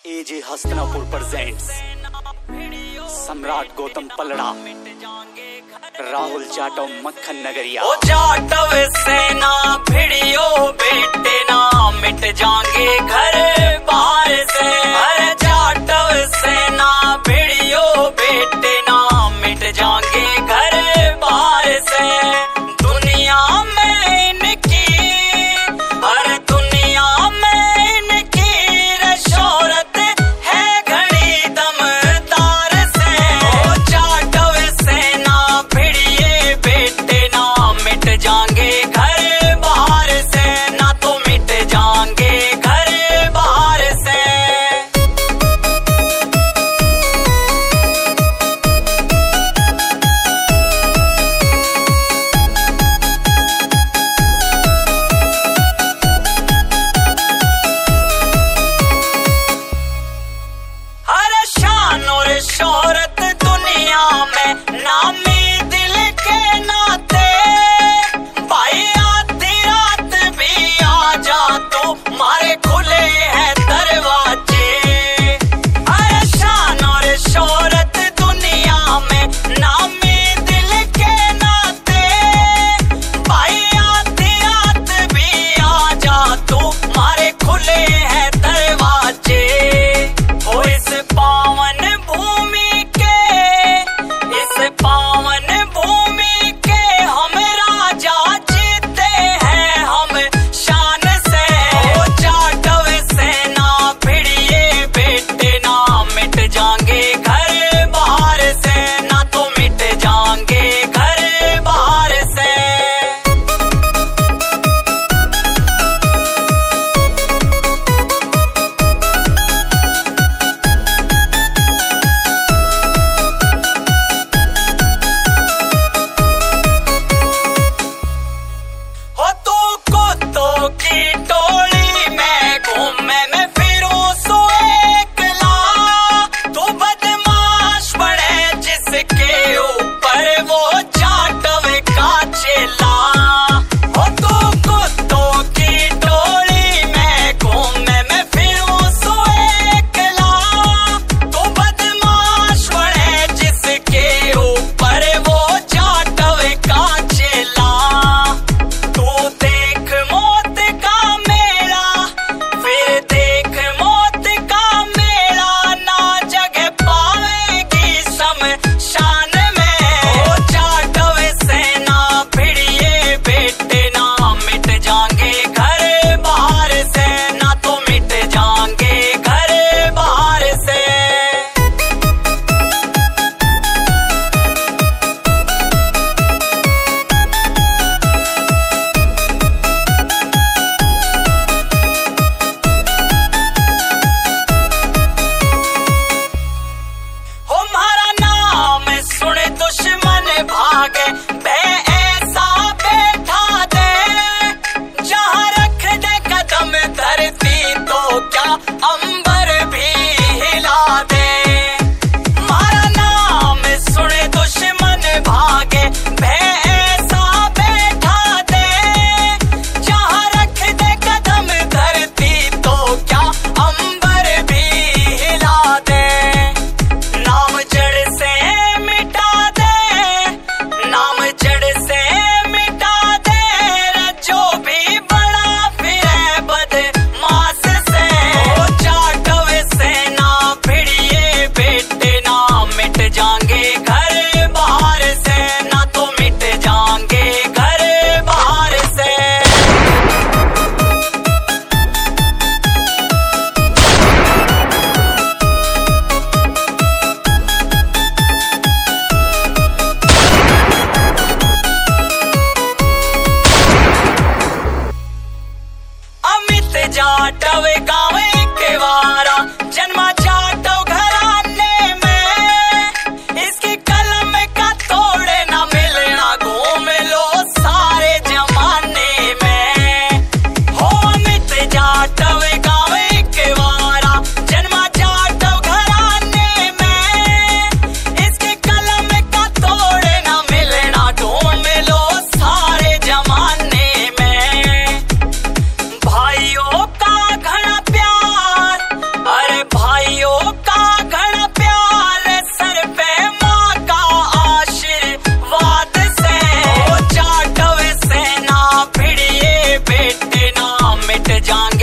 एजे Hastinapur presents सम्राट गौतम पलड़ा, राहुल जाटव मक्खन नगरिया। ओ जाटव सेना भिड़ियो बेटे ना मिट जाएंगे घर बाहर से। अरे जाटव सेना भिड़ियो बेटे ना मिट जाएंगे घर बाहर से। दुनिया में इनकी, अरे दुनिया में इनकी शोहरत है घड़ी दमदार से। ओ जाटव सेना भिड़िए बेटे ना मिट जाएंगे घर बाहर से, ना तो मिट जाएंगे घर बाहर से। जाएंगे